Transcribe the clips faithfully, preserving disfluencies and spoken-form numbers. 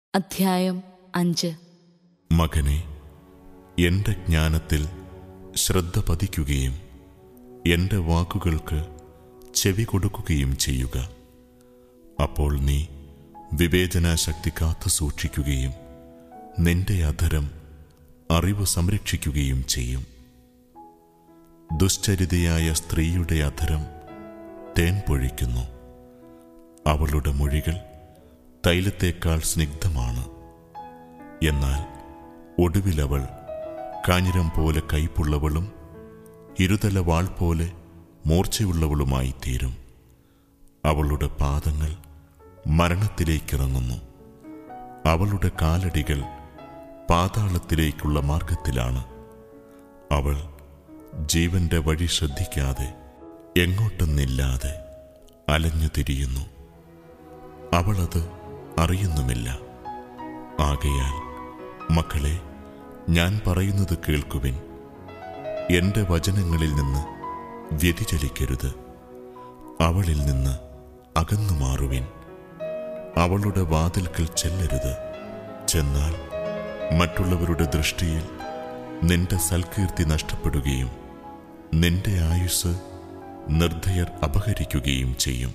അധ്യായം അഞ്ച്. മകനെ, എൻ്റെ ജ്ഞാനത്തിൽ ശ്രദ്ധ പതിക്കുകയും എൻ്റെ വാക്കുകൾക്ക് ചെവി കൊടുക്കുകയും ചെയ്യുക. അപ്പോൾ നീ വിവേചനാശക്തി കാത്തു സൂക്ഷിക്കുകയും നിന്റെ അധരം അറിവ് സംരക്ഷിക്കുകയും ചെയ്യും. ദുശ്ചരിതയായ സ്ത്രീയുടെ അധരം തേൻ പൊഴിക്കുന്നു. അവളുടെ മൊഴികൾ തൈലത്തേക്കാൾ സ്നിഗ്ധമാണ്. എന്നാൽ ഒടുവിലവൾ കാഞ്ഞിരം പോലെ കയ്പുള്ളവളും ഇരുതല വാൾ പോലെ മൂർച്ചയുള്ളവളുമായി തീരും. അവളുടെ പാദങ്ങൾ മരണത്തിലേക്കിറങ്ങുന്നു. അവളുടെ കാലടികൾ പാതാളത്തിലേക്കുള്ള മാർഗത്തിലാണ്. അവൾ ജീവന്റെ വഴി ശ്രദ്ധിക്കാതെ എങ്ങോട്ടെന്നില്ലാതെ അലഞ്ഞു തിരിയുന്നു. അവളത് അറിയുന്നുമില്ല. ആകയാൽ മക്കളെ, ഞാൻ പറയുന്നത് കേൾക്കുവിൻ. എൻ്റെ വചനങ്ങളിൽ നിന്ന് വ്യതിചലിക്കരുത്. അവളിൽ നിന്ന് അകന്നു മാറുവിൻ. അവളുടെ വാതിൽക്കൽ ചെല്ലരുത്. ചെന്നാൽ മറ്റുള്ളവരുടെ ദൃഷ്ടിയിൽ നിന്റെ സൽകീർത്തി നഷ്ടപ്പെടുകയും നിന്റെ ആയുസ് നിർദ്ധയർ അപഹരിക്കുകയും ചെയ്യും.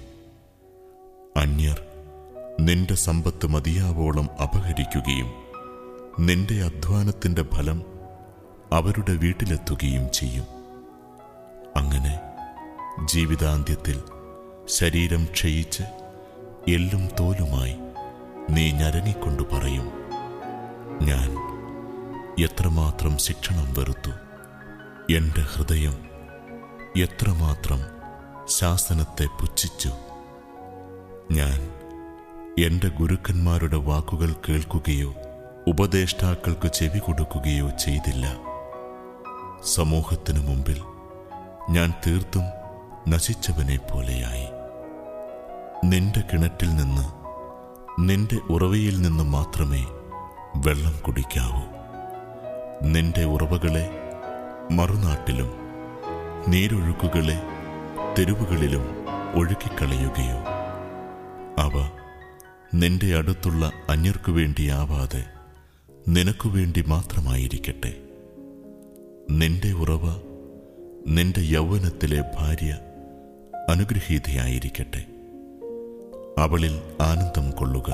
അന്യർ നിന്റെ സമ്പത്ത് മതിയാവോളം അപഹരിക്കുകയും നിന്റെ അധ്വാനത്തിൻ്റെ ഫലം അവരുടെ വീട്ടിലെത്തുകയും ചെയ്യും. അങ്ങനെ ജീവിതാന്ത്യത്തിൽ ശരീരം ക്ഷയിച്ച് എല്ലും തോലുമായി നീ ഞരങ്ങിക്കൊണ്ടു പറയും, ഞാൻ എത്രമാത്രം ശിക്ഷണം വെറുത്തു! എൻ്റെ ഹൃദയം എത്രമാത്രം ശാസനത്തെ പുച്ഛിച്ചു! ഞാൻ എൻ്റെ ഗുരുക്കന്മാരുടെ വാക്കുകൾ കേൾക്കുകയോ ഉപദേഷ്ടാക്കൾക്ക് ചെവി കൊടുക്കുകയോ ചെയ്തില്ല. സമൂഹത്തിനു മുമ്പിൽ ഞാൻ തീർത്തും നശിച്ചവനെ പോലെയായി. നിന്റെ കിണറ്റിൽ നിന്ന്, നിന്റെ ഉറവയിൽ നിന്ന് മാത്രമേ വെള്ളം കുടിക്കാവൂ. നിന്റെ ഉറവകളെ മറുനാട്ടിലും നീരൊഴുക്കുകളെ തെരുവുകളിലും ഒഴുക്കിക്കളയുകയോ? അവ നിന്റെ അടുത്തുള്ള അന്യർക്കു വേണ്ടിയാവാതെ നിനക്കു വേണ്ടി മാത്രമായിരിക്കട്ടെ. നിന്റെ ഉറവ, നിന്റെ യൗവനത്തിലെ ഭാര്യ അനുഗ്രഹീതയായിരിക്കട്ടെ. അവളിൽ ആനന്ദം കൊള്ളുക.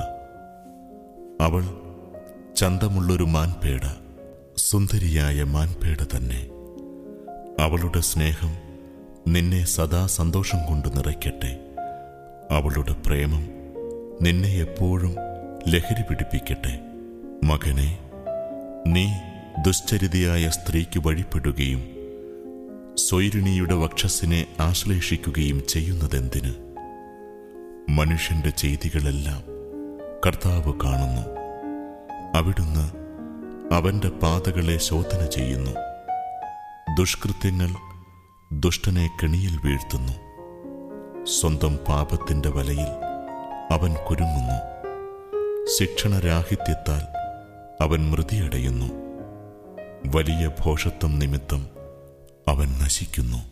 അവൾ ചന്തമുള്ളൊരു മാൻപേട, സുന്ദരിയായ മാൻപേട തന്നെ. അവളുടെ സ്നേഹം നിന്നെ സദാ സന്തോഷം കൊണ്ട് നിറയ്ക്കട്ടെ. അവളുടെ പ്രേമം നിന്നെ എപ്പോഴും ലഹരി പിടിപ്പിക്കട്ടെ. മകനെ, നീ ദുശ്ചരിതയായ സ്ത്രീക്ക് വഴിപ്പെടുകയും സ്വൈരിണിയുടെ വക്ഷസ്സിനെ ആശ്ലേഷിക്കുകയും ചെയ്യുന്നതെന്തിന്? മനുഷ്യന്റെ ചെയ്തികളെല്ലാം കർത്താവ് കാണുന്നു. അവിടുന്ന് അവന്റെ പാതകളെ ശോധന ചെയ്യുന്നു. ദുഷ്കൃത്യങ്ങൾ ദുഷ്ടനെ കെണിയിൽ വീഴ്ത്തുന്നു. സ്വന്തം പാപത്തിന്റെ വലയിൽ അവൻ കുരുങ്ങുന്നു. ശിക്ഷണരാഹിത്യത്താൽ അവൻ മൃതിയടയുന്നു. വലിയ ഭോഷത്വം നിമിത്തം അവൻ നശിക്കുന്നു.